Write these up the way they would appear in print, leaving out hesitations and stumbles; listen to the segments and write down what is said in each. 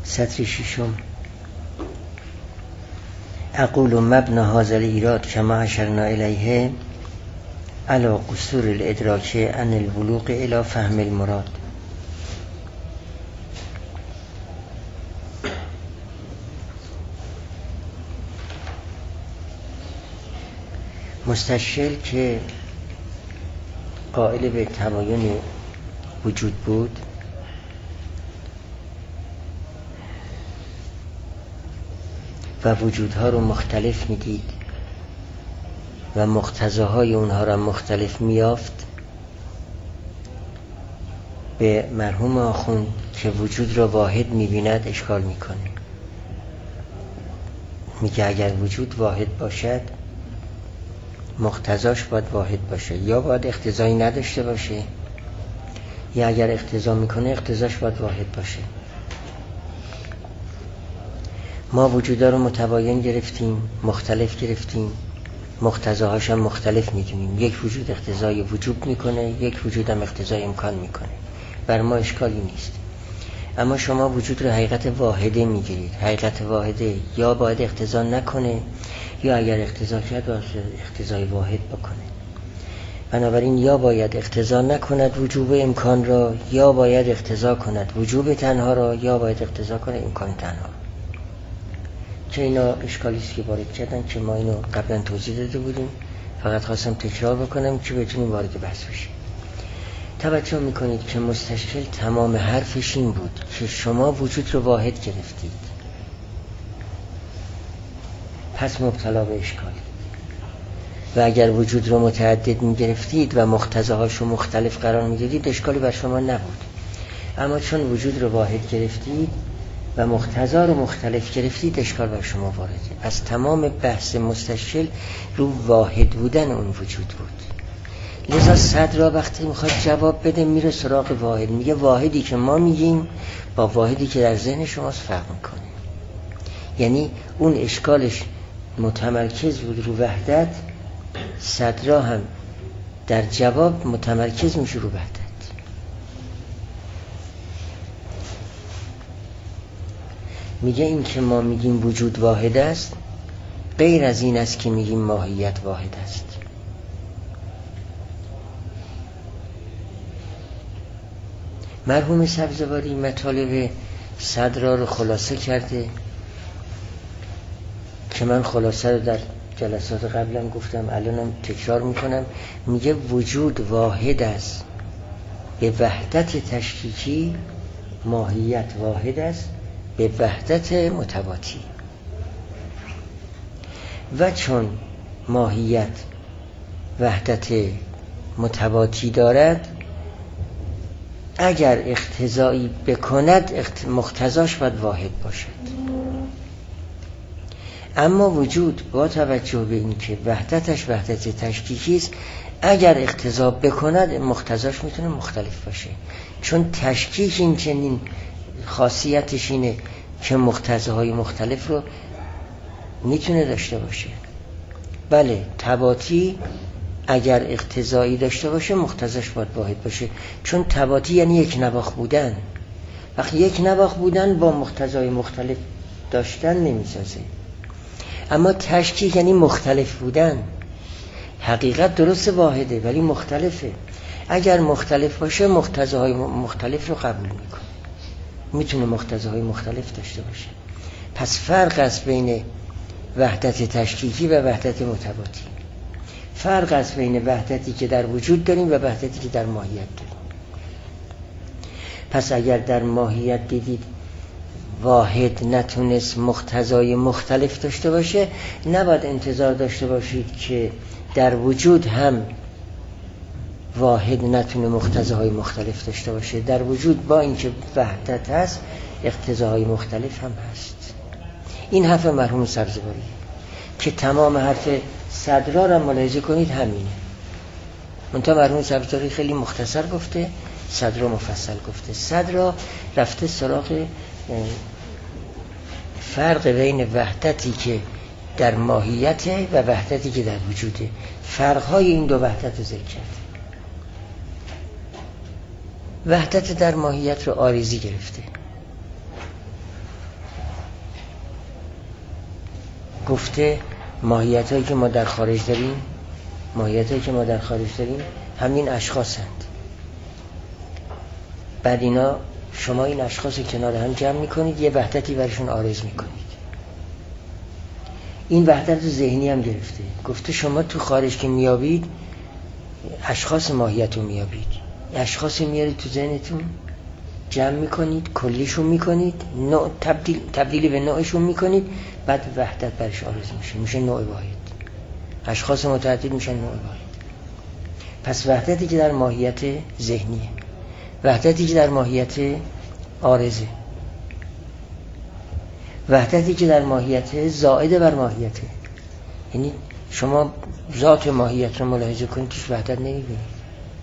سطر ششم. اقول مبنى هذا الایراد کما اشرنا الیه علی قصور الادراک عن البلوغ الی فهم المراد. مستشکل که قائل به تباین وجود بود و وجودها رو مختلف میدید و مقتضاهای اونها را مختلف میافت، به مرحوم آخوند که وجود را واحد میبیند اشکال میکنه. میگه اگر وجود واحد باشد مقتضاش باید واحد باشه، یا باید اقتضایی نداشته باشه، یا اگر اقتضا میکنه اقتضاش باید واحد باشه. ما وجودا رو متباین گرفتیم، مختلف گرفتیم، مقتضاهاش هم مختلف میدونیم. یک وجود اقتضای وجود میکنه، یک وجود هم اقتضای امکان میکنه. بر ما اشکالی نیست. اما شما وجود رو حقیقت واحده میگیرید. حقیقت واحده یا باید اقتضا نکنه، یا اگر اقتضا کرد باید اقتضای واحد بکنه. بنابراین یا باید اقتضا نکند وجوب امکان را، یا باید اقتضا کند وجوب تنها را، یا باید اقتضا کنه امکان تنها. که اینا اشکالیست که وارد کردن که ما اینو قبلا توضیح داده بودیم، فقط خواستم تکرار بکنم که بتونیم وارد بحث بشیم. توجه میکنید که مستشکل تمام حرفش این بود که شما وجود رو واحد گرفتید، پس مبتلا به اشکالی. و اگر وجود رو متعدد میگرفتید و مقتضاهاش رو مختلف قرار میدادید اشکالی بر شما نبود. اما چون وجود رو واحد گرفتید و مقتضا رو مختلف گرفتید اشکال بر شما وارده. از تمام بحث مستشکل رو واحد بودن اون وجود بود. لذا صدر وقتی میخواد جواب بده میره سراغ واحد، میگه واحدی که ما میگیم با واحدی که در ذهن شماست فرق میکنه. یعنی اون اشکالش متمرکز بود رو وحدت، صدرا هم در جواب متمرکز میشه رو وحدت. میگه این که ما میگیم وجود واحد است غیر از این است که میگیم ماهیت واحد است. مرحوم سبزواری مطالب صدرا رو خلاصه کرده که من خلاصه رو در جلسات قبلم گفتم، الانم تکرار میکنم. میگه وجود واحد است به وحدت تشکیکی، ماهیت واحد است به وحدت متواتی. و چون ماهیت وحدت متواتی دارد، اگر اقتضایی بکند مقتضاش باید واحد باشد. اما وجود با توجه به این که وحدتش وحدت تشکیکی است، اگر اقتضا بکند مقتضاش میتونه مختلف باشه. چون تشکیک این چنین خاصیتش اینه که مقتضاهای مختلف رو میتونه داشته باشه. بله، تباتی اگر اقتضایی داشته باشه مقتضاش باید واحد باشه، چون تباتی یعنی یک نواخت بودن. وقتی یک نواخت بودن با مقتضای مختلف داشتن نمیسازه. اما تشکیک یعنی مختلف بودن. حقیقت درست واحده ولی مختلفه. اگر مختلف باشه مقتضاهای مختلف رو قبول میکنه، میتونه مقتضاهای مختلف داشته باشه. پس فرق است بین وحدت تشکیکی و وحدت متواتی. فرق است بین وحدتی که در وجود داریم و وحدتی که در ماهیت داریم. پس اگر در ماهیت دیدید واحد نتونست مقتضای مختلف داشته باشه، نباید انتظار داشته باشید که در وجود هم واحد نتونه مقتضاهای مختلف داشته باشه. در وجود با اینکه وحدت هست اقتضاهای مختلف هم هست. این حرف مرحوم سبزواری که تمام حرف صدرا را ملاحظه کنید همینه. منتها مرحوم سبزواری خیلی مختصر گفته، صدرا مفصل گفته. صدرا رفته سراغ فرق بین وحدتی که در ماهیته و وحدتی که در وجوده. فرقهای این دو وحدت رو ذکر کرده. وحدت در ماهیت رو عارضی گرفته، گفته ماهیتایی که ما در خارج داریم، همین اشخاصند. بعد اینا شما این اشخاص کنار هم جمع میکنید، یه وحدتی برشون عارض میکنید. این وحدت ذهنی هم گرفته. گفته شما تو خارج که میابید اشخاص ماهیت رو میابید، اشخاص میارید تو ذهنتون جمع میکنید، کلیشون میکنید، نوع تبدیلی به نوعشون میکنید، بعد وحدت برش عارض میشه نوع واحد. اشخاص متعدد میشن نوع واحد. پس وحدتی که در ماهیت ذهنیه، وحدتی که در ماهیت عارضه، وحدتی که در ماهیت زائده بر ماهیته. یعنی شما ذات ماهیت رو ملاحظه کنید توش وحدت نمیبینید،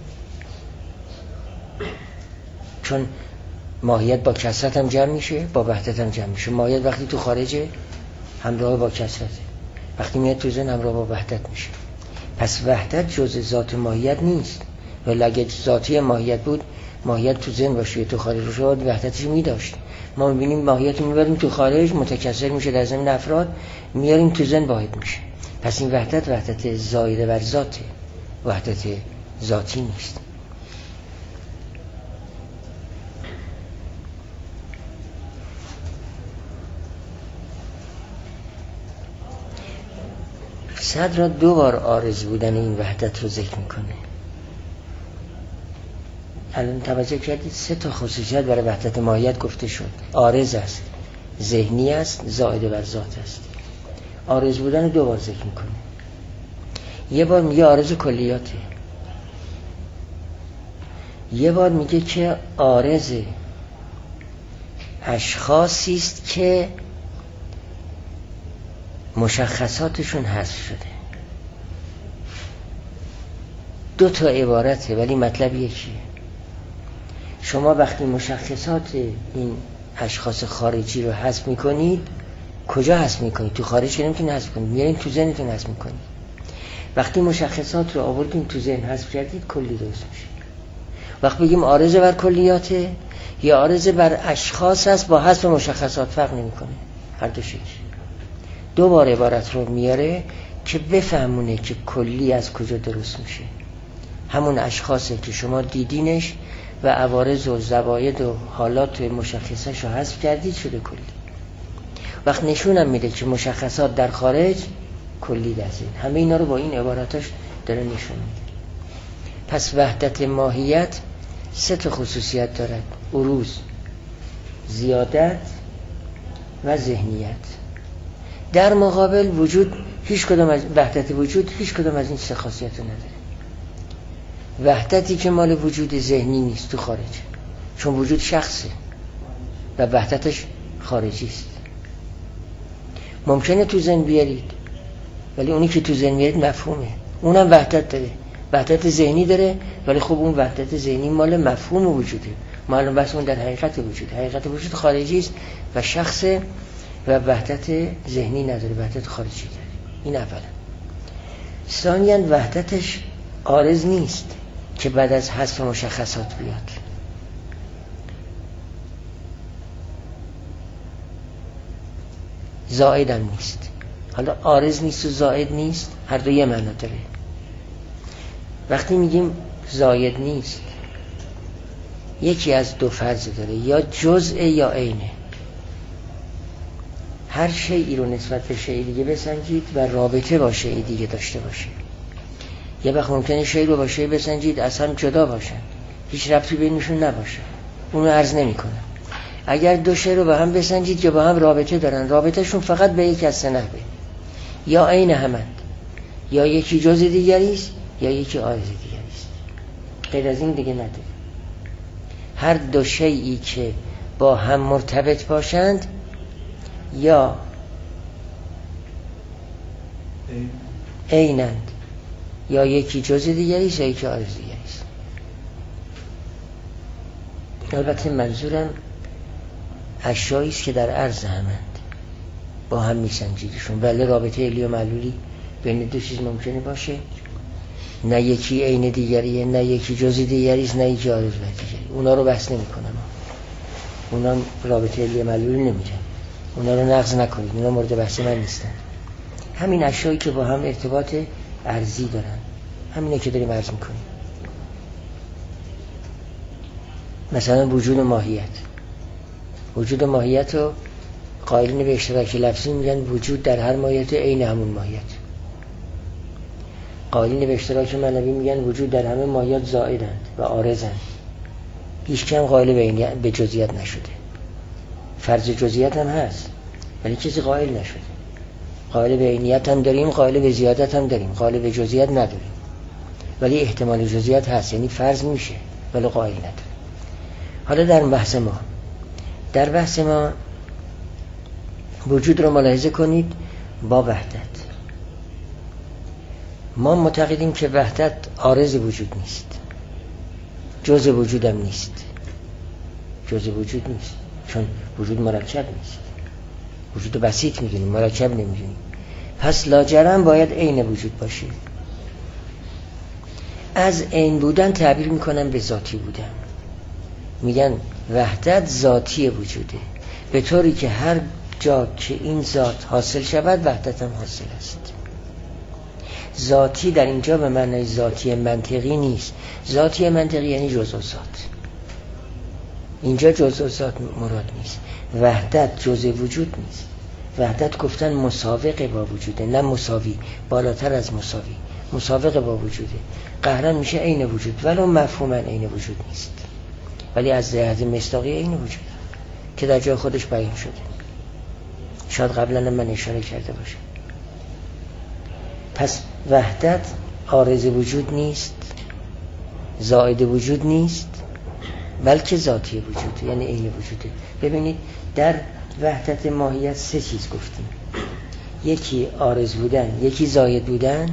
چون ماهیت با کثرت هم جمع میشه، با وحدت هم جمع میشه. ماهیت وقتی تو خارجه همراه با کثرته، وقتی میاد تو ذهن همراه با وحدت میشه. پس وحدت جز ذات ماهیت نیست. ولی اگه ذاتی ماهیت بود، ماهیت تو ذهن باشه یا تو خارج باشه، وحدتش میداشت. ما میبینیم ماهیت رو میبریم تو خارج، متکثر میشه در ضمن افراد، میاریم تو ذهن واحد میشه. پس این وحدت زائده بر ذاته، وحدت ذاتی نیست. صدر را 2 بار عارض بودن این وحدت رو ذکر میکنه. الان توجه کردید 3 تا خصوصیت برای وحدت ماهیت گفته شد. عارض است، ذهنی است، زائده بر ذات است. عارض بودن رو 2 بار ذکر میکنه. یه بار میگه عارض کلیاته، یه بار میگه که عارض اشخاصی است که مشخصاتشون حذف شده. 2 تا عبارته ولی مطلب یکیه. شما وقتی مشخصات این اشخاص خارجی رو حذف میکنید، کجا حذف میکنید؟ تو خارج که نمیتونید حذف کنید، میارین تو ذهنتون حذف میکنید. وقتی مشخصات رو آوردین تو ذهن حذف کردید، کلی درست میشه. وقتی بگیم عارض بر کلیاته یا عارض بر اشخاص است، با حذف مشخصات فرق نمیکنه، هر دو شکل. 2 بار عبارت رو میاره که بفهمونه که کلی از کجا درست میشه. همون اشخاصه که شما دیدینش و عوارض و زواید و حالات مشخصش رو حذف کردید، شده کلی. وقت نشونم میده که مشخصات در خارج، کلی در ذهن. همه اینا رو با این عباراتش داره نشون میده. پس وحدت ماهیت 3 تا خصوصیت دارد: عروض، زیادت و ذهنیت. در مقابل وجود هیچ کدام از وحدت وجود هیچ کدام از این 3 خاصیت رو نداره. وحدتی که مال وجود ذهنی نیست تو خارج، چون وجود شخصه و وحدتش خارجی است. ممکنه تو ذهن بیارید ولی اونی که تو ذهن میارید مفهومه، اونم وحدت داره، وحدت ذهنی داره، ولی خب اون وحدت ذهنی مال مفهوم وجوده. معلوم بس اون در حقیقت وجود، حقیقت وجود خارجی است و شخصه و وحدت ذهنی نداره، وحدت خارجی داره. این اولا. ثانیاً وحدتش عارض نیست که بعد از حذف مشخصات بیاد. زائد هم نیست. حالا عارض نیست و زائد نیست، هر دو یه معنی داره. وقتی میگیم زائد نیست، یکی از 2 فرض داره، یا جزء یا عینه. هر شیئی رو نسبت به شیء دیگه بسنجید و رابطه با شیء دیگه داشته باشه. یه وقت ممکنه شیء رو با شیء بسنجید اصلا جدا باشن، هیچ ربطی بینشون نباشه، اونو عرض نمی‌کنه. اگر 2 شیء رو با هم بسنجید که با هم رابطه دارن، رابطهشون فقط به یک از 3 نحوه: یا عین همند، یا یکی جزء دیگری است، یا یکی عارض دیگری است. غیر از این دیگه نداره. هر 2 شیئی که با هم مرتبط باشند، یا عینند، یا یکی جزء دیگری است، یا یکی عارض دیگری است. البته منظورم اشیایی است که در عرض همند، با هم میسنجیدشون. بله، رابطه علی و معلولی بین 2 چیز ممکنه باشه، نه یکی عین دیگریه، نه یکی جزء دیگری است، نه یکی عارض دیگری. اونا رو بحث نمی‌کنم، اونا رابطه علی و معلولی نمیگن، اونا رو نقض نکنید، اونا مورد بحث من نیستن. همین اشیایی که با هم ارتباط ارضی دارن، همینه که داریم عرض میکنیم. مثلا وجود و ماهیت. وجود و ماهیت رو قائلین به اشتراک لفظی میگن وجود در هر ماهیت عین همون ماهیت. قائلین به اشتراک معنوی میگن وجود در همه ماهیت زائدند و عارضند. هیچ کم قائل به جزئیات نشده. فرض جزئیات هم هست ولی کسی قائل نشده. قائل به عینیت هم داریم، قائل به زیادت هم داریم، قائل به جزئیات نداریم، ولی احتمال جزئیات هست، یعنی فرض میشه ولی قائل نداریم. حالا در بحث ما وجود رو ملاحظه کنید با وحدت. ما معتقدیم که وحدت عارض وجود نیست، جزء وجود هم نیست. جزء وجود نیست چون وجود مرکب نیست. وجود بسیط میدونیم، مرکب نمیدونیم. پس لاجرم باید عین وجود باشه. از عین بودن تعبیر میکنن به ذاتی بودن. میگن وحدت ذاتی وجوده، به طوری که هر جا که این ذات حاصل شود وحدت هم حاصل است. ذاتی در اینجا به معنای ذاتی منطقی نیست. ذاتی منطقی یعنی جزء ذات. اینجا جزء ذات مراد نیست. وحدت جزء وجود نیست. وحدت گفتن مساوق با وجوده، نه مساوی، بالاتر از مساوی، مساوق با وجوده. قهرن میشه عین وجود، ولو مفهوما عین وجود نیست، ولی از جهت مصداقی عین وجود که در جای خودش بیان شده. شاید قبلا من اشاره کرده باشم. پس وحدت عارض وجود نیست، زائد وجود نیست، بلکه ذاتی وجوده، یعنی عین وجوده. ببینید در وحدت ماهیت سه چیز گفتیم. یکی عارض بودن، یکی زائد بودن،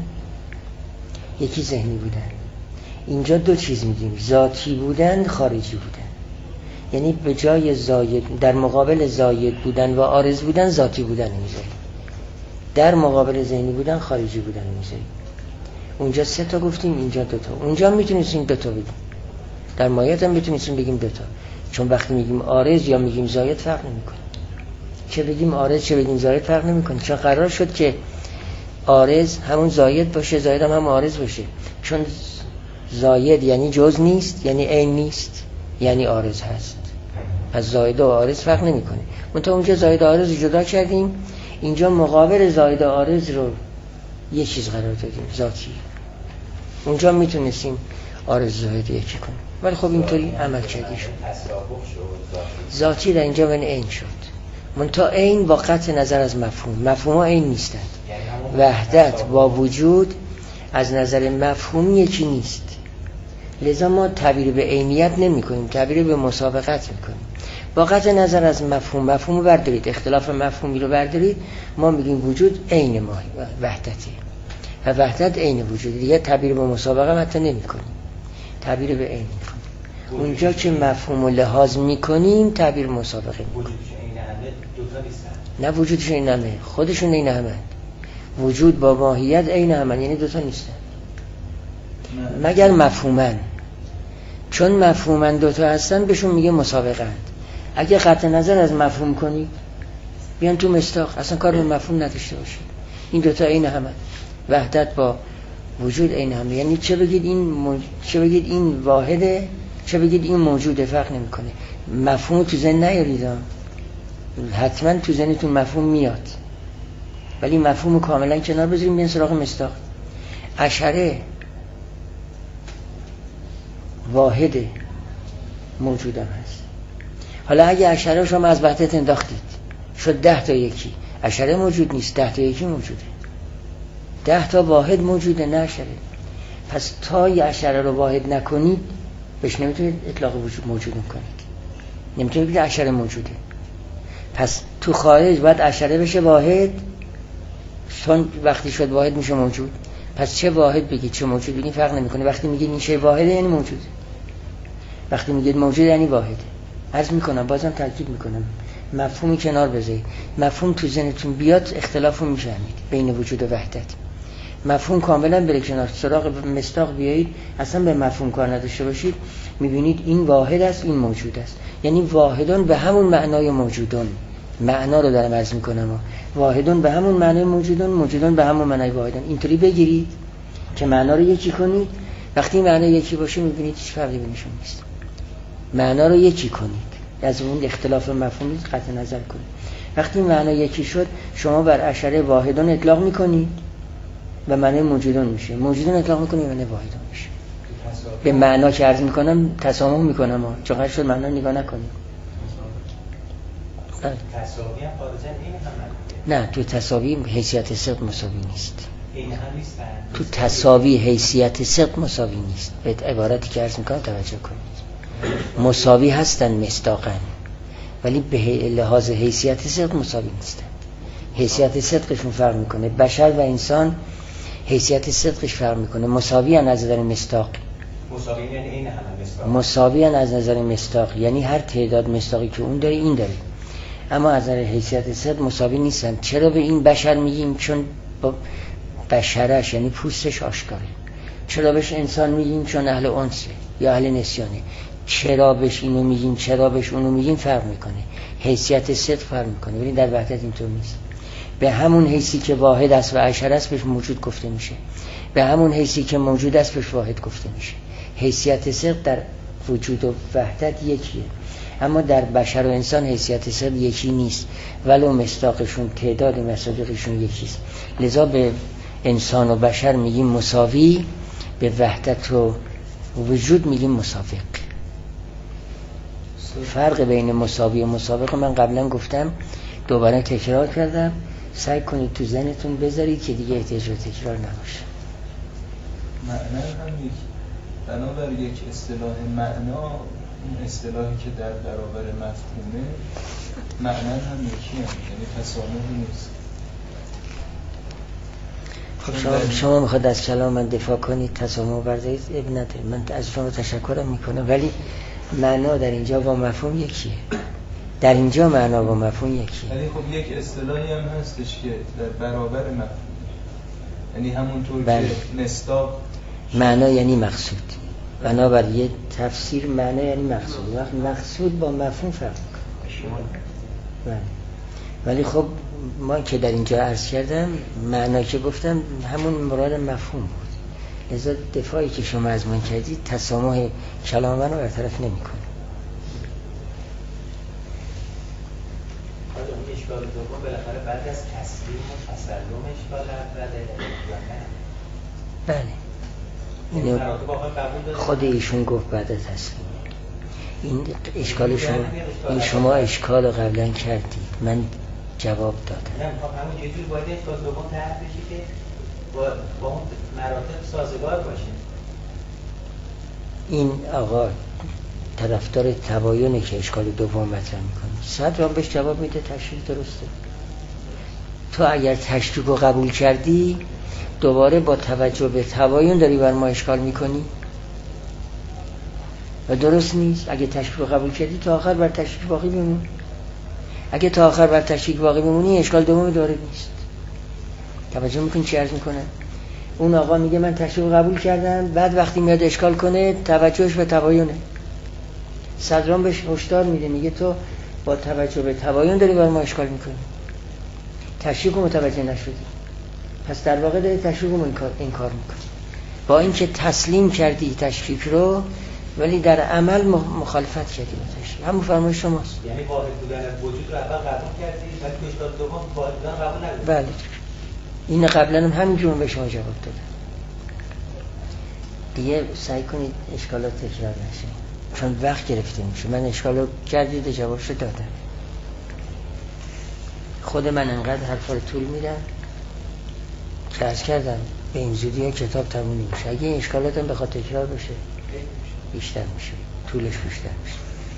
یکی ذهنی بودن. اینجا دو چیز میدیم، ذاتی بودن، خارجی بودن. یعنی به جای زائد، در مقابل زائد بودن و عارض بودن ذاتی بودن میذاریم، در مقابل ذهنی بودن خارجی بودن میذاریم. اونجا سه تا گفتیم، اینجا دو تا. اونجا میتونستیم دو تا بگیم، در ماهیت هم میتونستیم بگیم دو تا، چون وقتی میگیم عارض یا میگیم زائد فرق نمیکنه. چه بگیم عارض چه بگیم زائد فرق نمیکنه، چون قرار شد که عارض همون زائد باشه، زائد هم عارض باشه. چون زائد یعنی جز نیست، یعنی عین نیست، یعنی عارض هست. پس زائد و عارض فرق نمیکنه. منتها اونجا زائد و عارض رو جدا کردیم، اینجا مقابل زائد و عارض رو یه چیز قرار دادیم، ذاتی. اونجا میتونستیم عارض زائد یکی کنیم، ولی خب اینطوری عمل کردی شد. ذاتی در اینجا من عین شد. منتها عین با قطع نظر از مفهوم ها عین نیستند. وحدت با وجود از نظر مفهومی یکی نیست، لذا ما تعبیر به عینیت نمی کنیم، تعبیر به مسابقت می کنیم. با قطع نظر از مفهوم رو بردارید، اختلاف مفهومی رو بردارید، ما میگیم وجود عین ما وحدته و وحدت عین وجود. دیگه تعبیر به مسابقه حتی نمی کنیم، تعبیر به عین می کنیم. اونجا که مفهوم و لحاظ می کنیم تعبیر مسابقه می کنیم. نه وجودشون این همه، خودشون این همه. وجود با ماهیت عین همه، یعنی دوتا نیستن مگر مفهومن. چون مفهومن دوتا هستن بهشون میگه مسابقند. اگه قطع نظر از مفهوم کنید بیان تو مصداق، اصلا کار به مفهوم نداشته باشید. این دوتا عین همه، وحدت با وجود عین همه. یعنی چه بگید این واحده، چه بگید این موجوده، فرق نمیکنه. مفهوم تو ذهن نیارید، حتما تو ذهنتون مفهوم میاد، ولی مفهوم کاملا کنار بذاریم، بیان سراغ مصداق. اشعره واحد موجودم هست. حالا اگه اشعره شما از وحدت انداختید شد 10 تا یکی، اشعره موجود نیست، 10 تا یکی موجوده، 10 تا واحد موجوده، نه اشعره. پس تا یه اشعره رو واحد نکنید بهش نمیتونید اطلاق وجود موجود کنید، نمیتونید بگید اشعره موجوده. پس تو خارج باید اشعره بشه واحد، چون وقتی شد واحد میشه موجود. پس چه واحد بگید چه موجود بگید فرق نمیکنه. وقتی میگید این شی واحده یعنی موجوده، وقتی میگید موجود یعنی واحده. عرض میکنم، بازم تاکید میکنم، مفهومی کنار بذارید. مفهوم تو ذهنتون بیاد اختلافو میفهمید بین وجود و وحدت. مفهوم کاملا بره کنار، سراغ مصداق بیایید، اصلا به مفهوم کار نداشته باشید، میبینید این واحد است، این موجود است. یعنی واحدان به همون معنای موجودان، معنا رو دارم عرض میکنم. واحدون به همون معنای موجودون، موجودون به همون معنای واحدون. اینطوری بگیرید که معنا رو یکی کنید. وقتی معنا یکی باشه میبینید هیچ فرقی بینشون نیست. معنا رو یکی کنید، از اون اختلاف مفهومی قطع نظر کنید. وقتی معنا یکی شد شما بر اشاره واحدون اطلاق میکنید و معنای موجودون میشه. موجودون اطلاق میکنید و معنای واحدون میشه. به معنا که عرض میکنم تسامح میکنم چقدر شد معنا نگاه نکنید. تساوی هم خارجن این هم نه، تو تساوی حیثیت صدق مساوی نیست. این هم نیست. تو تساوی حیثیت صدق مساوی نیست. به عبارتی که عرض میکنم توجه کنید. مساوی هستن مصداقاً ولی به لحاظ حیثیت صدق مساوی نیستن. حیثیت صدقشون فرق میکنه. بشر و انسان حیثیت صدقش فرق میکنه. مساوی ان از نظر مصداق. مساوی یعنی این هم مصداق. مساوی ان از نظر مصداق یعنی هر تعداد مصداقی که اون داره این داره. اما از نظر حیثیت صدق مساوی نیستن. چرا به این بشر میگیم؟ چون با بشرش یعنی پوستش آشکاره. چرا بهش انسان میگیم؟ چون اهل انسه یا اهل نسیانه. چرا بهش اینو میگیم چرا بهش اونو میگیم فرق میکنه. حیثیت صدق فرق میکنه. ولی در وحدت اینطور نیست. به همون حیثی که واحد است و اشر است بهش موجود گفته میشه. به همون حیثی که موجود است بهش واحد گفته میشه. حیثیت صدق در وجود و وحدت یکیه. اما در بشر و انسان حیثیت صدق یکی نیست ولو مصداقشون تعداد مصادیقشون یکیست. لذا به انسان و بشر میگیم مساوی، به وحدت و وجود میگیم مسابق. فرق بین مساوی و مسابق من قبلا گفتم، دوباره تکرار کردم. سعی کنید تو ذهنتون بذارید که دیگه احتیاج به تکرار نباشه. معنا هم یک بنابر یک اصطلاح معنا، اون اصطلاحی که در برابر مفهومه، معنا هم یکی هم، یعنی تسامح نیست. خب شما میخواد از کلام من دفاع کنید، تسامح بردارید، اب نداره. من از شما تشکرم میکنم ولی معنا در اینجا با مفهوم یکیه. در اینجا معنا با مفهوم یکیه. ولی خب یک اصطلاحی هم هستش که در برابر مفهوم، یعنی همونطور بله. که مصداق معنا یعنی مقصود. بنابر یه تفسیر معنا یعنی مقصود. وقت مقصود با مفهوم فرق میکنه. ولی خب ما که در اینجا عرض کردم معنا که گفتم همون مراد مفهوم بود. لذا دفاعی که شما از من کردید تسامح کلام من رو برطرف نمی‌کنه. اون اشکال دوم بالاخره بعد از تسلیم و تسلم اشکال اوله. بله. خود ایشون گفت بعد از تسلیم. این اشکال شما اشکال قبلا کردید. من جواب دادم. نه همون جوری باید اشکال دوم طرح بشه که با اون مراتب سازگار باشه. این آقا طرفدار تباینه که اشکال دوم مطرح میکنه. صدر هم بهش جواب میده تشریح درسته. تو اگر تشریح رو قبول کردی دوباره با توجه به تباین داری بر ما اشکال میکنی و درست نیست. اگه تشریح رو قبول کردی تا آخر بر تشریح باقی بمون. اگه تا آخر بر تشریح باقی بمونی اشکال دوم داره نیست. توجه میکنی چی عرض میکنه؟ اون آقا میگه من تشریح رو قبول کردم، بعد وقتی میاد اشکال کنه توجهش به تباینه. صدران بهش هشدار میده، میگه تو با توجه به تباین داری بر ما اشکال میکنی، تشریح رو متوجه نشدی، پس در واقع داری تشریح رو انکار میکنی. با اینکه تسلیم کردی تشریح رو ولی در عمل مخالفت کردی با تشریح. همون فرمایش شماست. یعنی واحد بودن وجود رو اول قبول کردی ولی اشکال دوم واحد بودن قبول نکردی. بله. این قبلا هم همینجور به شما جواب دادم. دیگه سعی کنید اشکالات تکرار نشه چون وقت گرفته میشه. من اشکال رو کردید و جوابش رو دادم. خود من انقدر حرفا رو طول میدم که عرض کردم به این زودی ها کتاب تموم میشه. اگه این اشکالات هم بخواد تکرار بشه بیشتر میشه، طولش بیشتر میشه.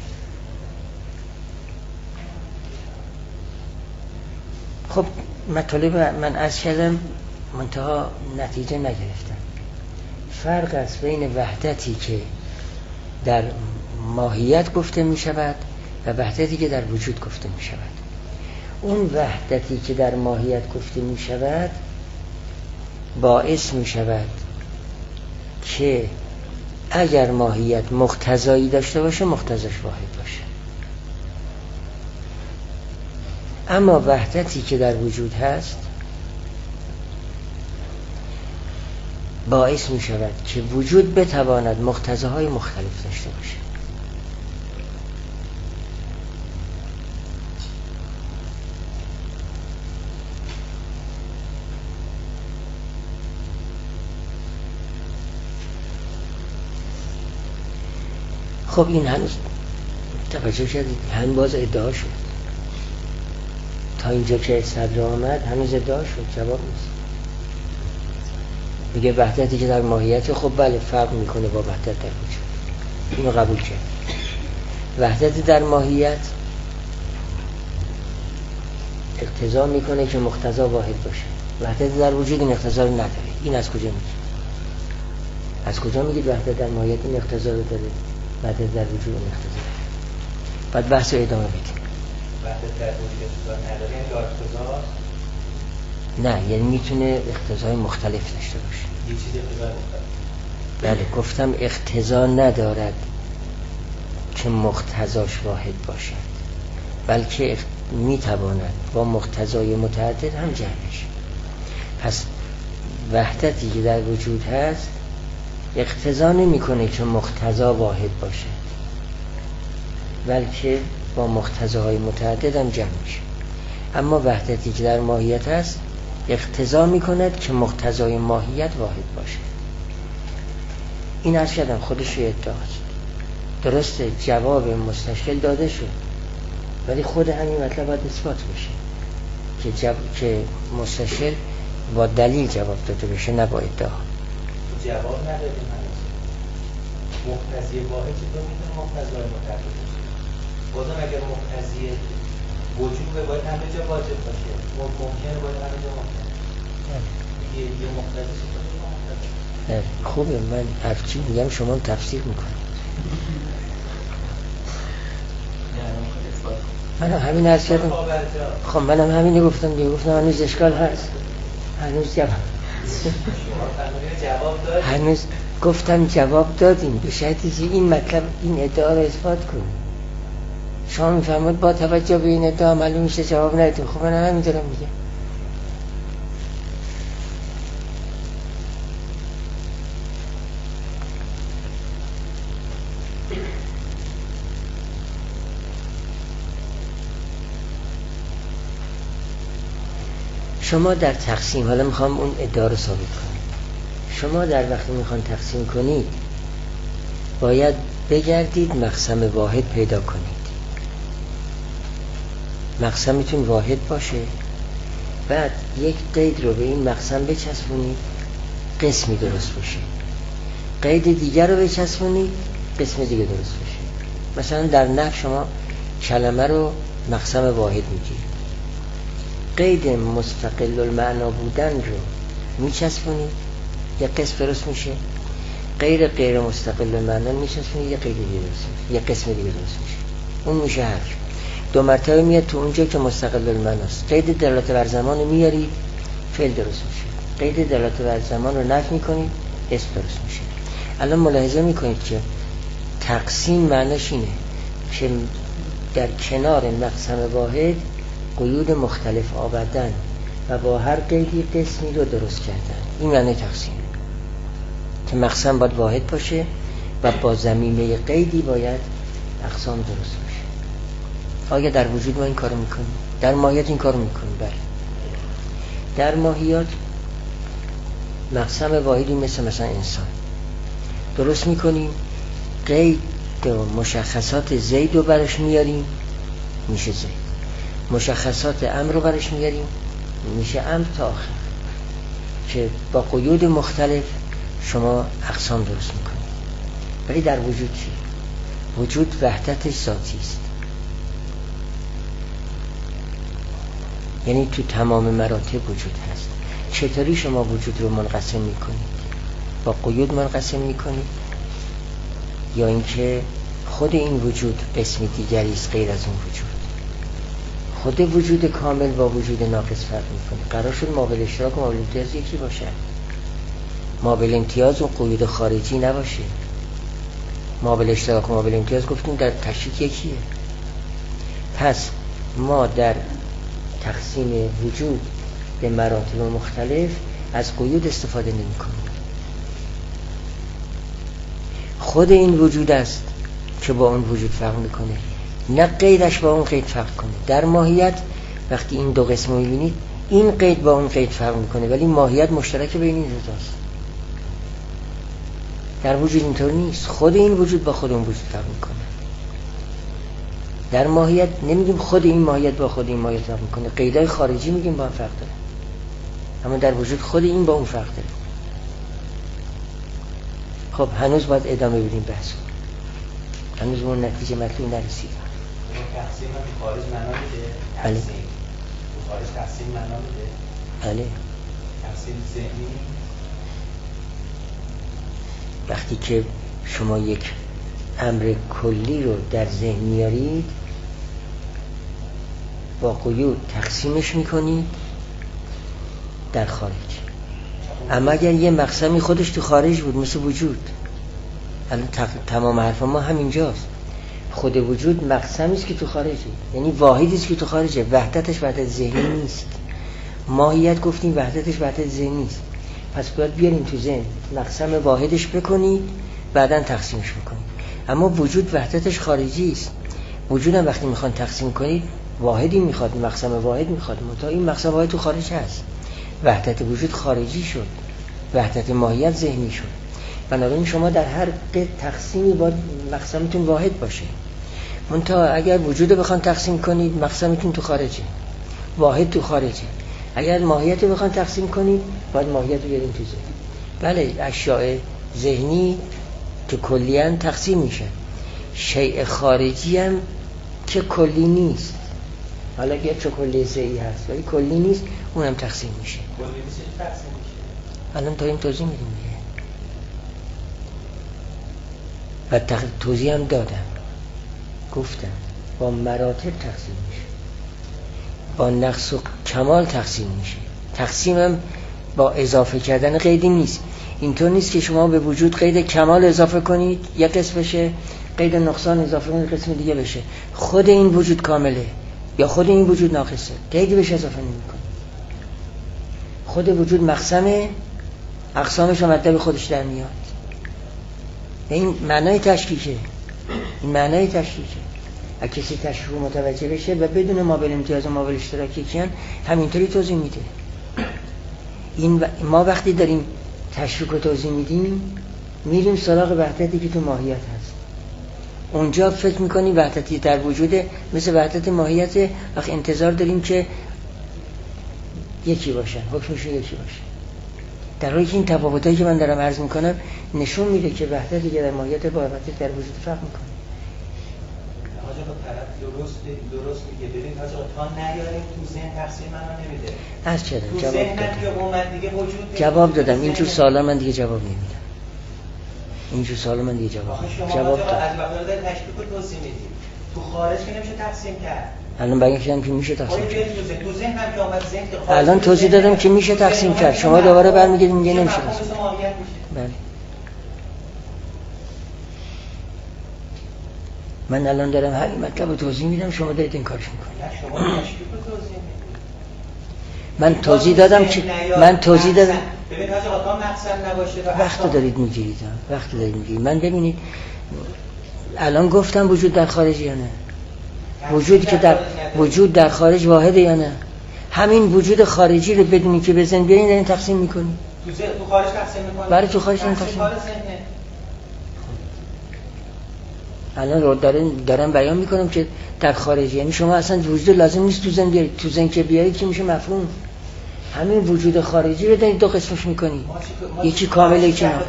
خب مطالب من عرض کردم منتها نتیجه نگرفتم. فرق است بین وحدتی که در ماهیت گفته می شود و وحدتی که در وجود گفته می شود. اون وحدتی که در ماهیت گفته می شود باعث می شود که اگر ماهیت مقتضایی داشته باشه مقتضاش واحد باشه. اما وحدتی که در وجود هست باعث می شود که وجود بتواند مقتضاهای مختلف داشته باشه. خب این هنوز توجه کردید، هنوز باز ادعا شد. تا اینجا که صدر آمد هنوز ادعا شد، جواب نیست. میگه وحدتی که در ماهیت، خب بله فرق میکنه با وحدت در وجود، اینو قبول کرد. وحدتی در ماهیت اقتضا میکنه که مقتضا واحد باشه. وحدتی در وجود این اقتضا رو نداره. این از کجا میگه؟ از کجا میگید وحدت در ماهیت این اقتضا رو داره، وحدت در وجود این اقتضا داره؟ بعد بحث رو ادامه بدیم. وحدت در وجود اقتضا نداره یعنی اقتضاست؟ نه، یعنی میتونه اقتضای مختلف داشته باشه. یه چیز اقتضای مختلف. بله گفتم اقتضا ندارد که مقتضاش واحد باشد، بلکه میتواند با مقتضای متعدد هم جمع بشه. پس وحدتی که در وجود هست اقتضا نمیکنه که مقتضا واحد باشه، بلکه با مقتضاهای متعدد هم جمع میشه. اما وحدتی که در ماهیت هست اقتضا میکند که مقتضای ماهیت واحد باشه. این عرض کردم خودش ادعاست. درسته جواب مستشکل داده شد، ولی خود همین مطلب باید اثبات بشه که مستشکل با دلیل جواب داده بشه، نه با ادعا. جواب ندادیم هنوز. مقتضی واحد چطور میتونه مقتضای متعدد باشه؟ بازم اگر مقتضی وجود باید همه جا واجب باشه، ممکنه باید همه جا ممکنه. یه مقتضی چطور مقتضی؟ خوبه، من هرچی میگم شما تفسیر میکنید. من همین عرض کردم. خب منم همینو گفتم دیگه، گفتم هنوز اشکال هست، هنوز هنوز گفتم جواب دادیم، به شرطی که این مطلب این ادعا رو اثبات کنیم. شما میفرمایید با توجه به این ادعا معلوم میشه جواب ندید. خب من همین دارم میگم. شما در تقسیم، حالا میخوام اون ادعا رو ثابت کنم، شما در وقتی میخوان تقسیم کنید باید بگردید مقسم واحد پیدا کنید. مقسمتون واحد باشه، بعد یک قید رو به این مقسم بچسبونید، قسمی درست بشه. قید دیگر رو بچسبونید، قسم دیگه درست بشه. مثلا در نحو شما کلمه رو مقسم واحد میگیرید، قید مستقل المعنا بودن رو میچسبونید، یه قسم درست میشه. غیر مستقل المعنا میچسبونید، یه قید دیگه درست میشه، یه قسم دیگه درست میشه. اون میشه حرف. دو مرتبه میاد تو اونجا که مستقل المعناست. قید دلالت بر زمان رو میارید، فعل درست میشه. قید دلالت بر زمان رو نفی میکنید، اسم درست میشه. الان ملاحظه میکنید که تقسیم معناش اینه که در کنار مقسم واحد قیود مختلف آوردن و با هر قیدی قسمی رو درست کردن. این معنی تقسیم، که مقسم باید واحد باشه و با ضمیمه قیدی باید اقسام درست باشه. آیا در وجود ما این کارو میکنیم؟ در ماهیت این کارو میکنیم؟ بله. در ماهیت مقسم واحدی مثلا انسان درست میکنیم، قید و مشخصات زید رو برش میاریم، میشه زید. مشخصات امر رو برش میاریم، میشه امر تا آخر، که با قیود مختلف شما اقسام درست میکنید. ولی در وجود چی؟ وجود وحدتش ذاتی است، یعنی تو تمام مراتب وجود هست. چطوری شما وجود رو منقسم میکنید؟ با قیود منقسم میکنید، یا اینکه خود این وجود قسم دیگری است غیر از اون وجود؟ خود وجود کامل با وجود ناقص فرق میکنه. قرار شد مابل اشتراک و مابل امتیاز یکی باشه. مابل امتیاز و قیود خارجی نباشه. مابل اشتراک و مابل امتیاز گفتیم در تشریک یکیه. پس ما در تقسیم وجود به مراتب مختلف از قیود استفاده نمی‌کنیم. خود این وجود است که با اون وجود فرق میکنه، نه قیدش با اون قید فرق کنه. در ماهیت وقتی این دو قسم رو میبینید این قید با اون قید فرق میکنه، ولی ماهیت مشترک بین این دوتاست. در وجود اینطور نیست، خود این وجود با خود اون وجود فرق میکنه. در ماهیت نمیگیم خود این ماهیت با خود این ماهیت فرق میکنه، قیدای خارجی میگیم با هم فرق داره، اما در وجود خود این با اون فرق داره. خب هنوز باید ادامه بدیم بحث، هنوز اون نتیجه مطلوب نرسید. تقسیم تو خارج معنا میده؟ بله. تو خارج تقسیم معنا میده؟ بله. تقسیم ذهنی؟ وقتی که شما یک امر کلی رو در ذهن میارید با قیود تقسیمش میکنید در خارج. اما اگر یه مقسمی خودش تو خارج بود مثل وجود، الان تمام حرف ما همینجاست، خود وجود مقسمی است که تو خارجه، یعنی واحدی است که تو خارجه، وحدتش وحدت ذهنی نیست. ماهیت گفتیم وحدتش وحدت ذهنی نیست، پس باید بیاریم تو ذهن مقسم واحدش بکنید بعداً تقسیمش بکنید. اما وجود وحدتش خارجی است. وجود هم وقتی میخوان تقسیم کنید واحدی میخواد، مقسم واحد میخواد، منتها این مقسم واحد تو خارج هست. وحدت وجود خارجی شد، وحدت ماهیت ذهنی شد. بنابراین شما در هر تقسیمی باید مقسمتون واحد باشه. منتها اگر وجود رو بخوان تقسیم کنید مقسمتون تو خارجه، واحد تو خارجه. اگر ماهیت رو بخوان تقسیم کنید باید ماهیت رو بیاریم تو ذهن. بله اشیاء ذهنی که کلیاً تقسیم میشه، شیء خارجی هم که کلی نیست، حالا که چه کلی ذهنی هست ولی کلی نیست، اونم تقسیم میشه. کلی نیست تقسیم میشه. الان تا این توضیح میدیم دیگه و توضیح هم دادم، گفتم با مراتب تقسیم میشه، با نقص و کمال تقسیم میشه. تقسیمم با اضافه کردن قیدی نیست. اینطور نیست که شما به وجود قید کمال اضافه کنید یک قسم بشه، قید نقصان اضافه کنید قسم دیگه بشه. خود این وجود کامله یا خود این وجود ناقصه، قیدی بهش اضافه نمی‌کنید. خود وجود مقسمه، اقسامش و مطلب خودش در میاد. این معنای تشکیکه، این معنای تشکیکه. اگه کسی تشکیک متوجه بشه و بدون مابل امتیاز و مابل اشتراکی کیان همینطوری توضیح میده. ما وقتی داریم تشکیک رو توضیح میدیم میریم سراغ وحدتی که تو ماهیت هست. اونجا فکر میکنی وحدتی در وجوده مثل وحدت ماهیت، وقت انتظار داریم که یکی باشن، حکمشون یکی باشه، در حالی که این تفاوتایی که من دارم عرض میکنم نشون میده که وحدتی که در ماهیت با وحدتی در وجود فرق میکنه. حاجی طرف درست میگه، ببین حاجی تا نیاریم تو ذهن تقسیم معنا نمیده. از چرا تو ذهن که اومد دیگه وجود جواب دادم. اینجور سوالا من دیگه جواب نمیدم. اینجور سوالا من دیگه جواب دادم. از وقتی داری تشکیک رو توضیح میدی، تو خارج که نمیشه تقسیم کرد. الان بگم که میشه تقسیم کرد. تو ذهن هم که اومد ذهن که الان توضیح دادم که میشه تقسیم کرد. شما دوباره برمیگردید میگه نمیشه تقسیم. بله. من الان دارم همین مطلب رو توضیح میدم، شما دارید این کارش میکنید. شما تشکیک رو توضیح میدید. من توضیح دادم که ببین حاجی آقا مقصد نباشه وقت دارید میگیرید. من ببینید الان گفتم وجود در خارج یا نه؟ وجود در خارج واحده یا نه؟ همین وجود خارجی رو بدونی که به ذهن بیارین دارین تقسیم میکنی. تو خارج تقسیم میکنی؟ برای تو خارج تقسیم. الان رو دارم بیان میکنم که در خارج، یعنی شما اصلا وجود لازم نیست تو ذهن بیارید، تو ذهن که بیارید که میشه مفهوم. همین وجود خارجی رو دارید دو قسمش میکنی، یکی کامله یکی ناقص.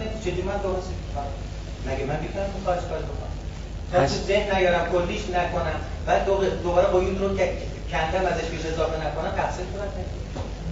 مگه من میتونم تو خارج کار بکنم؟ تا تو ذهن نیارم کلیش نکنم بعد دوباره قیود رو کندم ازش بیش اضافه نکنم تقسیم کنم.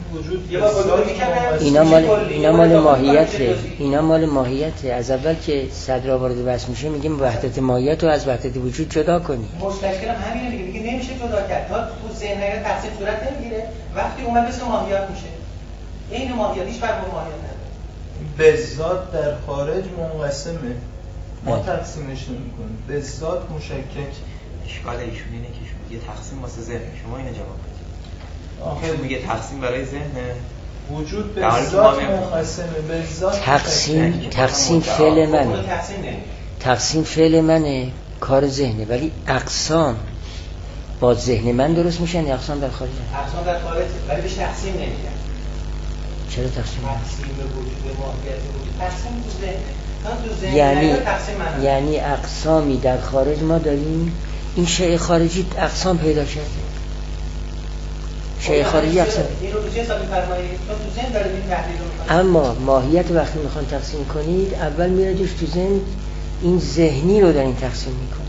اینا مال ماهیته. از اول که صدر وارد بحث میشه میگیم وحدت ماهیت رو از وحدت وجود جدا کنی. مستشکلم همینه میگه نمیشه جدا کرد. تا تو ذهن نیاره تقسیم صورت نمیگیره، وقتی اومد مثل ماهیت میشه. این ماهیت هیچ فرق با ماهیت نداره. به ذات در خارج منقسمه، ما تقسیمش نمی‌کنیم. به ذات مشکک. اشکال ایشون اینه که یه تقسیم واسه ذهن، شما اینو جواب بدید. که میگه تقسیم برای ذهنه وجود به ذات منقسمه، به ذات تقسیم فعل منه، تقسیم فعل منه، کار ذهنه، ولی اقسام با ذهن من درست میشن یا اقسام در خارج؟ اقسام در خارج، ولی بهش تقسیم نمیگن. چرا تقسیم؟ تقسیم به وجود، به ماهیت وجود، تقسیم تو ذهن. یعنی اقسامی در خارج ما داریم، این شیء خارجی اقسام پیدا کرده. شیء خارجی اقسام. این رو چه حسابی فرمایید؟ تو ذهن دارید این تحلیل رو می‌کنید. اما ماهیت وقتی میخوان تقسیم کنید، اول میادش تو ذهن، این ذهنی رو دارین تقسیم میکنید.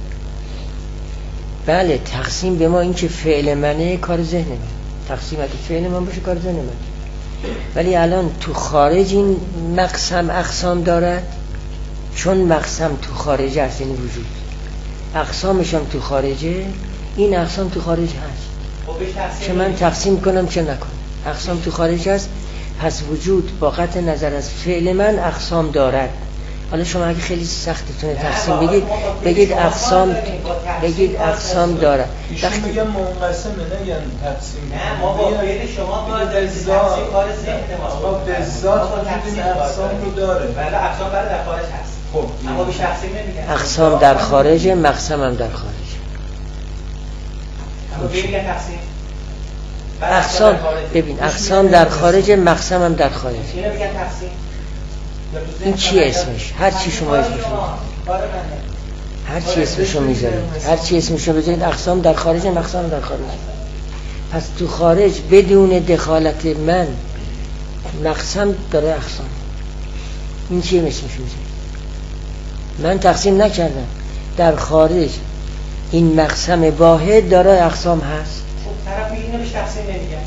بله تقسیم به ما این که فعل منه کار ذهن من، تقسیم اگه فعل من باشه کار ذهن من، ولی الان تو خارج این مقسم اقسام دارد، چون مقسم تو خارج هست، یعنی وجود اقسامش هم تو خارجه، این اقسام تو خارج هست، چه من تقسیم کنم چه نکنم، اقسام تو خارج هست، پس وجود با قطع نظر از فعل من اقسام دارد. حالا شما اگه خیلی سختتونه تقسیم بگید اقسام داره. ایشون میگن منقسمه، نگن تقسیم. نه ما با فعل شما کار داریم، تقسیم کار ذهن ماست. با به ذات وجود اقسام رو داره. بله اقسام برای در خارج هست. خب اما به تقسیم نمیگن. اقسام در خارج، مقسم هم در خارج. اما میگن تقسیم. اقسام ببین اقسام در خارج، مقسم هم در خارج. اینا میگن تقسیم. این چی اسمش؟ هر چی شما اسمش هر چی اسمشو میذارید، هر چی اسمشو بذارید، اقسام در خارج، مقسم در خارج. پس تو خارج بدون دخالت من مقسم داره اقسام. این چی اسمشو میذارید؟ من تقسیم نکردم، در خارج این مقسم واحد داره اقسام هست. خب طرف میگه اینو بهش تقسیم نمیگن.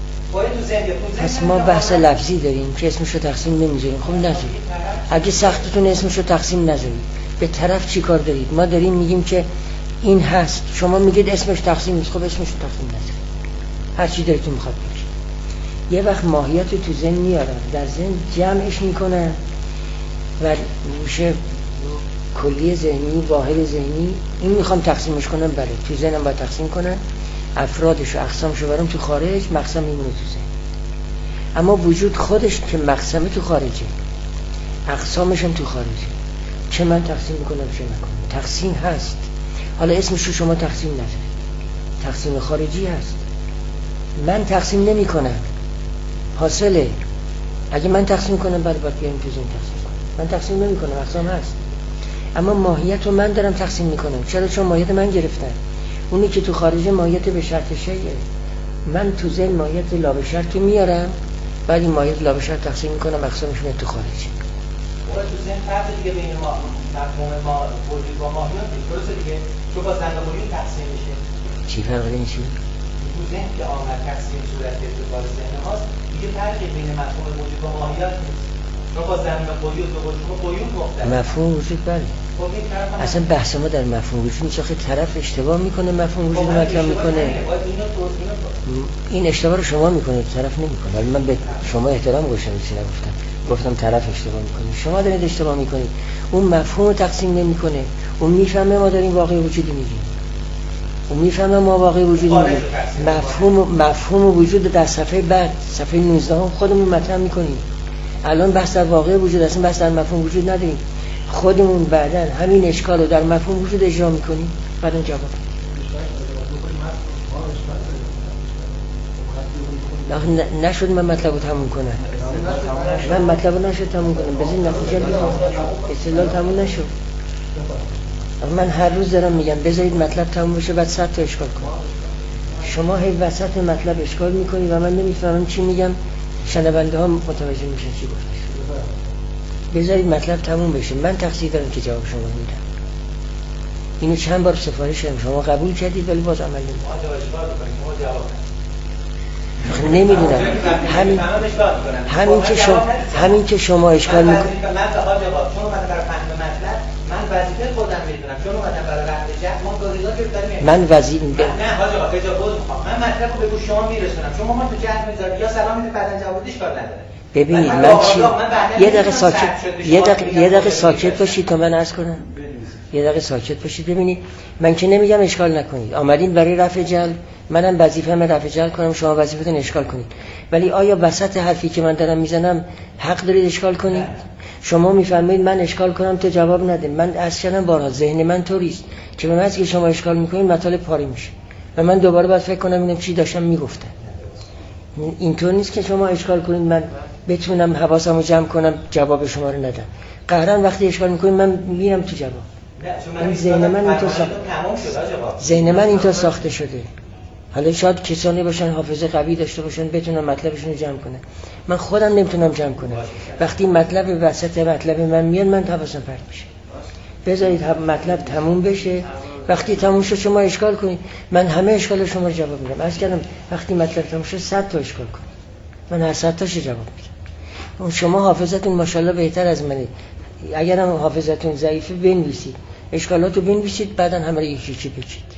پس ما بحث لفظی داریم که اسمشو تقسیم نمیذاریم. خب نذارید، اگه سختتون اسمشو تقسیم نذارید، به طرف چی کار دارید؟ ما داریم میگیم که این هست، شما میگید اسمش تقسیم نیست، خب اسمشو تقسیم نذارید، هر چی دلتون میخواد بگید. یه وقت ماهیت رو تو ذهن میارن، در ذهن جمعش میکنن و میشه کلی ذهنی، واحد ذهنی. این میخوام تقسیمش کنم، بله تو ذهنم باید تقسیم کنن، افرادش و اقسامشو برام تو خارج، مقسم میمونه تو ذهن. اما وجود خودش که مقسمه تو خارجه، اقسامش هم تو خارجه، چه من تقسیم میکنم چه نکنم، تقسیم هست. حالا اسمشو شما تقسیم نذارید، تقسیم خارجی هست، من تقسیم نمی کنم. حاصله اگه من تقسیم کنم باید بیاریم تو ذهن تقسیم کنم. من تقسیم نمی کنم، اقسام هست، اما ماهیت رو من دارم تقسیم میکنم. چرا؟ چون ماهیت من گرفتن. اونی که تو خارج ماهیت به شرط شیعه، من تو ذهن ماهیت لا به شرط میارم، بعد این ماهیت لا به شرط تقسیم میکنم، اقسامش میاد تو خارج. اون تو ذهن فرق دیگه بین مفهوم ما وجود با ماهیت درسته دیگه، چون با زنده وجود تقسیم میشه. چی فرق داره این چی؟ تو ذهن که آمد تقسیم صورت گرفته کار ذهن ماست، دیگه فرقی بین مفهوم وجود با ماهیت نیست. چون با زمین قیود و قیود مختلف. مفهوم وجود بله. اصلا بحث ما در مفهوم وجود نیست. آخه طرف اشتباه میکنه، مفهوم وجود مطرح میکنه. این اشتباه رو شما میکنید، طرف نمیکنه. ولی من به شما احترام گذاشتم، چیزی گفتم طرف اشتباه میکنه، شما دارید اشتباه میکنید. اون مفهوم رو تقسیم نمیکنه، اون میفهمه ما داریم واقع وجودی میگیم، اون میفهمه ما واقع وجودی میگیم. مفهوم وجود در صفحه بعد، صفحه 19 خودمون مطرح میکنیم. الان بحث در واقع وجود هستیم، بحث در مفهوم وجود نداریم. خودمون بعداً همین اشکال رو در مفهوم وجود اجرا میکنیم، بعداً جواب نشد. من مطلب رو تموم کنم، من مطلب رو نشد تموم کنم، بذارید نتیجه بگم، استدلال تموم نشد. من هر روز دارم میگم بذارید مطلب تموم بشه بعد 100 تا اشکال کنم. شما هی وسط مطلب اشکال میکنید و من نمیفهمم چی میگم، شنونده ها متوجه میشن چی گفتش. بذارید مطلب تموم بشه، من تقصیر دارم که جواب شما میدم. اینو چند بار سفارش کردم، شما قبول کردید ولی باز عمل نمی‌کنید. نمیدونم همین که شما اشکال میکنید. من فقط جواب چون اومدم برای فهم مطلب، من وظیفه خودم میدونم، چون اومدم برای رفع جهل، ما گزینه‌ها که داریم. من وظیفه نه حاج آقا اجازه میخوام، من مطلب رو به شما میرسونم، شما ما تو جهل میذارید یا سلام میدید بعدن جوابش کار نداره. ببینید من چی، یه دقیقه ساکت باشید تا من عرض کنم. یه دقیقه ساکت باشید ببینید. من که نمیگم اشکال نکنید، آمدین برای رفع جل، منم وظیفه‌ام رفع جل کنم، شما وظیفتون اشکال کنید. ولی آیا وسط حرفی که من دارم میزنم حق دارید اشکال کنید؟ شما میفرمایید من اشکال کنم تو جواب نده. من اصلا بارها ذهن من طوریست که به محض که شما اشکال میکنید مطالب پاره میشه و من دوباره باید فکر کنم اینم چی داشتم میگفتم. اینطور نیست که شما اشکال کنید من بتونم حواسمو جمع کنم جواب شما رو ندم. قهرن وقتی اشکال میکنید من میرم تو جواب. این ذهن من اینطور ساخته شده. حالا شاید کسانی باشن حافظه قوی داشته باشن بتونن مطلبشون رو جمع کنن، من خودم نمیتونم جمع کنم. وقتی مطلب وسط مطلب من میاد من حواسم پرت میشه. بذارید مطلب تموم بشه، وقتی تموم شد شما اشکال کنید، من همه اشکال شما رو جواب میدم. عرض کردم وقتی مطلب تموم شد 100 تا اشکال کنید، من هر 100 تاشو جواب میدم. شما حافظتون ماشاءالله بهتر از منه. اگر هم حافظتون ضعیفه بنویسید، اشکالاتو بنویسید، بعدن همه رو یکی یکی بچید.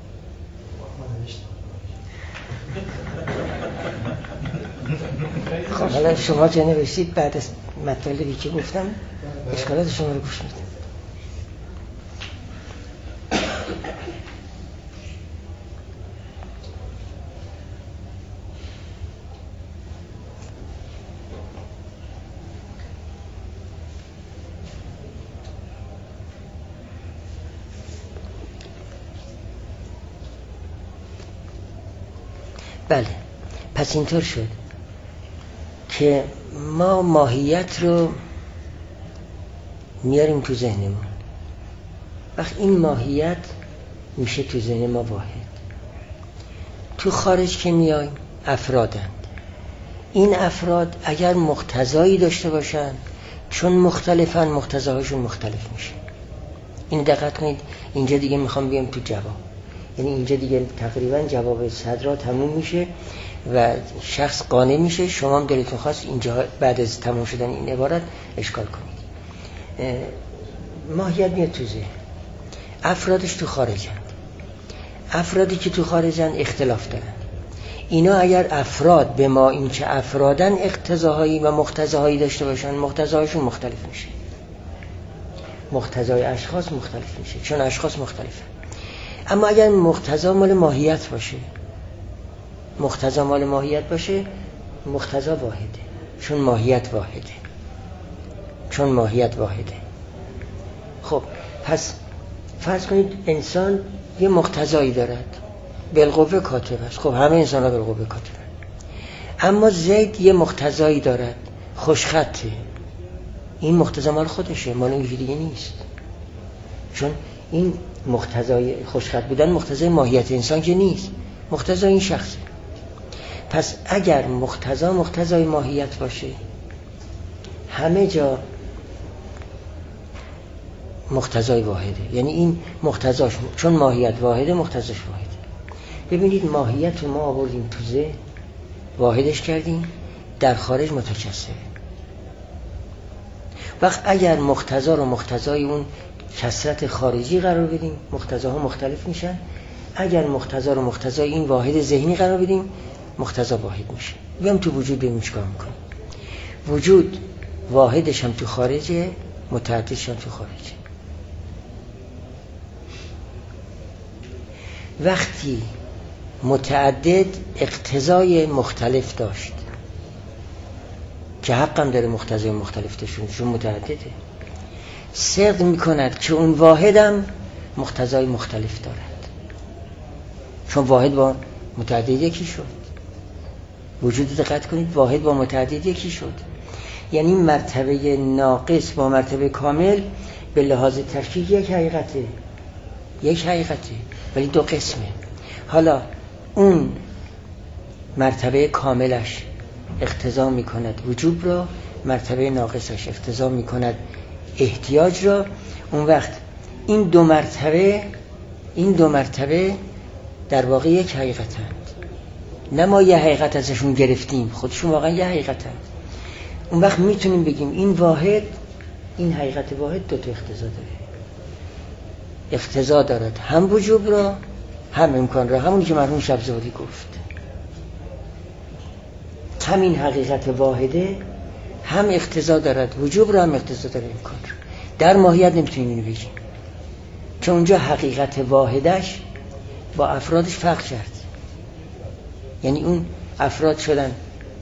خب حالا شما چه نوشتید بعد از مطالبی که گفتم اشکالات شما رو گوش میدم. بله، پس اینطور شد که ما ماهیت رو میاریم تو ذهنمون. وقت این ماهیت میشه تو ذهن ما واحد. تو خارج که میایم افرادند. این افراد اگر مقتضایی داشته باشن، چون مختلفن مقتضاهاشون مختلف میشه. این دقت کنید، اینجا دیگه میخوام بیام تو جواب. یعنی اینجا دیگه تقریبا جواب صدرا تموم میشه و شخص قانع میشه. شما هم دلتون خواست اینجا بعد از تموم شدن این عبارت اشکال کنید. ماهیت میاد تو ذهن، افرادش تو خارجن. افرادی که تو خارجن اختلاف دارن. اینا اگر افراد به ما این که افرادن اقتضاهایی و مقتضاهایی داشته باشن، مقتضاهاشون مختلف میشه. مقتضای اشخاص مختلف میشه چون اشخاص مختلفن. اما اگر مقتضا مال ماهیت باشه، مقتضا مال ماهیت باشه، مقتضا واحده چون ماهیت واحده. چون ماهیت واحده. خب پس فرض کنید انسان یه مقتضایی دارد، بالقوه کاتب است. خب همه انسان ها بالقوه کاتب. اما زید یه مقتضایی دارد، خوشخطه. این مقتضا مال خودشه، مال اون دیگه نیست. چون این مقتضای خوشخط بودن مقتضای ماهیت انسان که نیست، مقتضای این شخصه. پس اگر مقتضای ماهیت باشه، همه جا مقتضای واحده. یعنی این مقتضاش چون ماهیت واحده، مقتضاش واحده. ببینید ماهیت رو ما آوردیم تو ذهن، واحدش کردیم، در خارج متکثره. وقت اگر مقتضا رو مقتضای اون کثرت خارجی قرار بدیم، مقتضاها مختلف میشن. اگر مقتضا رو مقتضای این واحد ذهنی قرار بدیم، مقتضا واحد میشه. بیام تو وجود ببینیم چیکار میکنیم. وجود واحدش هم تو خارجه، متعددش هم تو خارجه. وقتی متعدد اقتضای مختلف داشت که حقم داره مقتضای مختلف داشتون، چون متعدده، صدق میکند که اون واحدم مقتضای مختلف دارد، چون واحد با متعدد یکی شد. وجود دقت کنید، واحد با متعدد یکی شد. یعنی مرتبه ناقص با مرتبه کامل به لحاظ ترکیب یک حقیقته ولی دو قسمه. حالا اون مرتبه کاملش اقتضا میکند وجوب را، مرتبه ناقصش اقتضا میکند احتیاج را. اون وقت این دو مرتبه در واقع یک حقیقتند. نه ما یه حقیقت ازشون گرفتیم، خودشون واقعا یه حقیقتند. اون وقت میتونیم بگیم این واحد، این حقیقت واحد دو تا اقتضا داره. اقتضا دارد هم وجوب را هم امکان را، همونی که مرحوم شبزادی گفت. همین حقیقت واحده هم اقتضا دارد وجوب را، هم اقتضا دارد امکان را. در ماهیت نمیتونیم اینو بگیم. چون اونجا حقیقت واحدش با افرادش فرق کرد. یعنی اون افراد شدن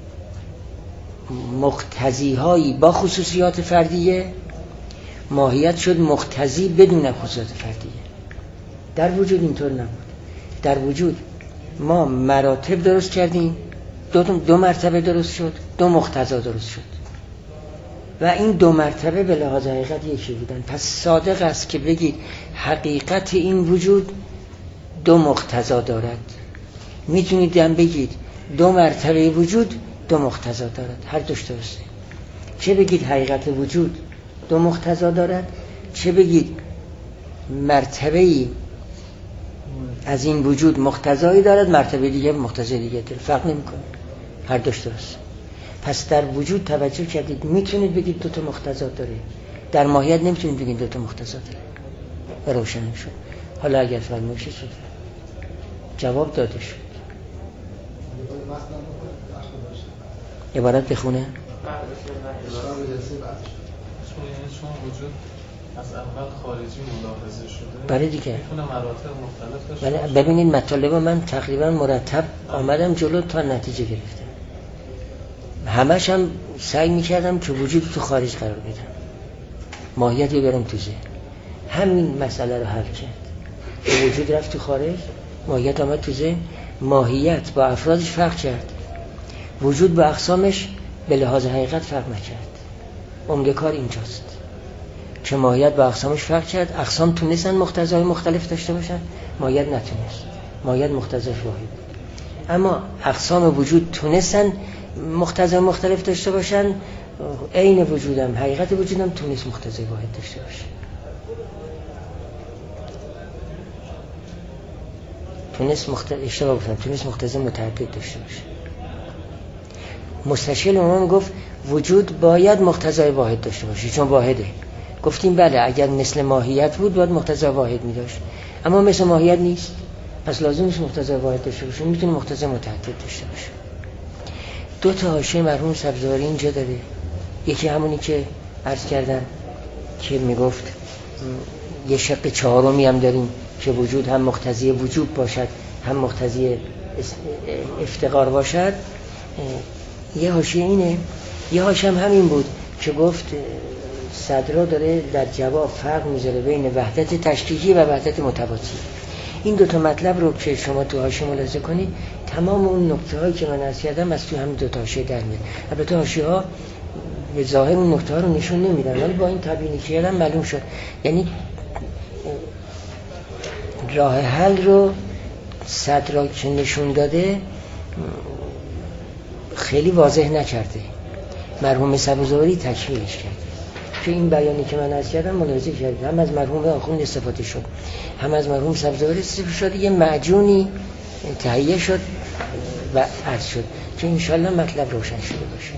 مقتضی‌هایی با خصوصیات فردیه، ماهیت شد مقتضی بدون خصوصیات فردیه. در وجود اینطور نبود. در وجود ما مراتب درست کردیم، دو مرتبه درست شد، دو مقتضا درست شد و این دو مرتبه به لحاظ حقیقت یکی بودن. پس صادق است که بگید حقیقت این وجود دو مقتضا دارد. میتونید هم بگید دو مرتبه وجود دو مقتضا دارد، هر دوش درسته. چه بگید حقیقت وجود دو مقتضا دارد، چه بگید مرتبه‌ای از این وجود مقتضایی دارد، مرتبه دیگه مقتضای دیگه داره، فرق نمی‌کنه، هر دوش درسته. پس در وجود توجه کردید میتونید بگید دو تا مقتضا داره، در ماهیت نمیتونید بگید دو تا مقتضا داره. و روشن شد. حالا اگر فرمایشی شد جواب داده شد. عبارت بخونه. چون وجود از اول خارجی ملاحظه شده برای دیگه میتونه مراتب مختلف داشته. ببینید مطالب من تقریبا مرتب آمدم جلو تا نتیجه گرفتم. همش هم سعی میکردم که وجود تو خارج قرار بدم، ماهیت رو برم تو ذهن. همین مسئله رو حل کرد. وجود رفت تو خارج، ماهیت آمد تو ذهن. ماهیت با افرادش فرق کرد، وجود با اقسامش به لحاظ حقیقت فرق نکرد. عمده کار اینجاست که ماهیت با اقسامش فرق کرد. اقسام تونستن مقتضای مختلف داشته باشن، ماهیت نتونست. ماهیت مقتضاش واحد بود. اما اقسام وجود تونستن مقتضای مختلف داشته باشن، عین وجودم حقیقت وجودم تونست مقتضای واحد داشته باشه. تونست مقتضای متعدد داشته باشه. مستشکل اونم گفت وجود باید مقتضای واحد داشته باشه چون واحده. گفتیم بله اگر مثل ماهیت بود باید مقتضای واحد می داشت، اما مثل ماهیت نیست، پس لازم نیست مقتضای واحد داشته باشه، میتونه مقتضای متعدد داشته باشه. دو تا حاشیه مرحوم سبزواری اینجا داره. یکی همونی که عرض کردم که میگفت یه شق چهارمی هم داریم که وجود هم مقتضی وجود باشد هم مقتضی افتقار باشد. یه حاشیه اینه. یه حاشیه هم همین بود که گفت صدرا داره در جواب فرق میذاره بین وحدت تشکیکی و وحدت متواتی. این دو تا مطلب رو که شما تو حاشیه ملاحظه کنید تمام اون نکته هایی که من عرض کردم از تو همین دو تا حاشیه در میاد. البته حاشیه ها به ظاهر اون نکته ها رو نشون نمیدن ولی با این تبیینی که کردم معلوم شد. یعنی راه حل رو صدرا که نشون داده خیلی واضح نکرده، مرحوم سبزواری تکمیلش کرده. که این بیانی که من عرض کردم ملاحظه کردید هم از مرحوم آخوند استفاده شد هم از مرحوم سبزواری استفاده شد، یه معجونی تهیه شد و عرض شد که انشالله مطلب روشن شده باشه.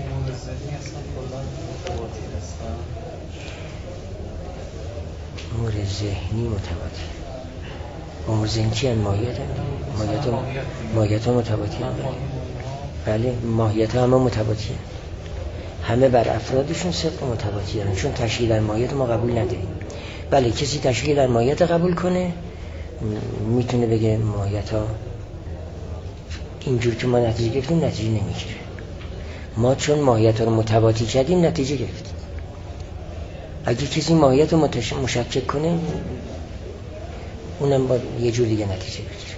امور ذهنی متواتی. امور ذهنی چی هست؟ ماهیت ها متواتی هم. بله ماهیت ها همه متواتی هم. همه بر افرادشون صدق متواتی هم. چون تشکیل در ماهیت ما قبول نداریم. بله کسی تشکیل در ماهیت قبول کنه میتونه بگه ماهیت ها اینجور که ما نتیجه گرفتیم نتیجه نمیگیره. ما چون ماهیت ها رو متواتی کردیم نتیجه گرفتیم. اگه کسی ماهیت رو مشکک کنه اونم با یه جور دیگه نتیجه بگیره.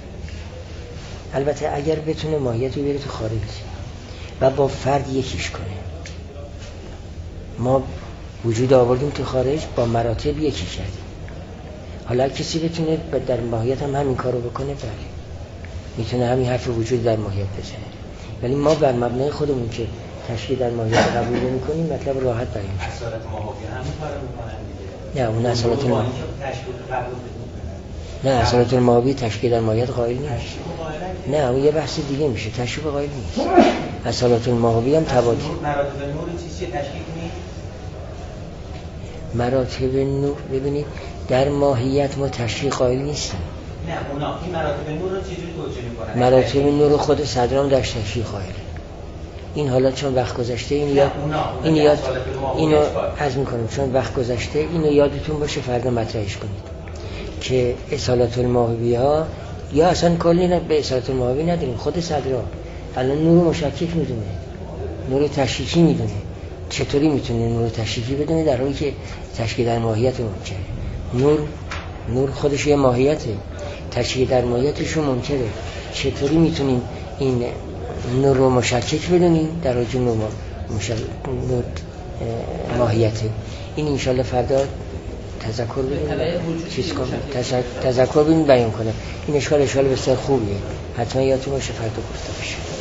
البته اگر بتونه ماهیت رو بیاره تو خارج و با فرد یکیش کنه. ما وجود آوردیم تو خارج با مراتب یکی کردیم. حالا کسی بتونه در ماهیت هم همین کارو بکنه بله میتونه همین حرف وجود در ماهیت بزنه. ولی ما بر مبنای خودمون که تشکیل در ماهیت قبول نمی‌کنیم مطلب راحت بیان میشه. اصالت ماهوی همین کارو میکنن دیگه. نه اون اصالت ماهوی نه اصالت الماهوی تشکیل در ماهیت قائل نیست. نه اون یه بحث دیگه میشه. تشکیل قائل نیست. اصالت الماهوی هم تبادل. مراتب نور چیزی تشکیل نیست. مراتب نور ببینید در ماهیت ما تشکیل قائل نیستیم. نه اونا این مراتب نور رو چجوری توجیه میکنن؟ مراتب نور خود صدرام در تشکیل قائله. این حالا چون وقت گذشته اینو عرض میکنم چون وقت گذشته اینو یادتون باشه فردا مطرحش کنید. که اصالت الماهوی ها یا اصلا کلی به اصالت الماهوی نداریم. خود صدرا الان نور مشکک میدونه، نور تشکیکی میدونه. چطوری میتونه نور تشکیکی بدونه در حالی که تشکیک در ماهیت ممکنه؟ نور خودش یه ماهیته، تشکیک در ماهیتش ممکنه. چطوری میتونیم این نور رو مشکک بدونیم در حالی که نور ماهیته؟ این انشالله فردا تذکر بدیم بیان کنم. این اشکال بسیار خوبیه، حتما یادتون باشه فردا گفته بشه.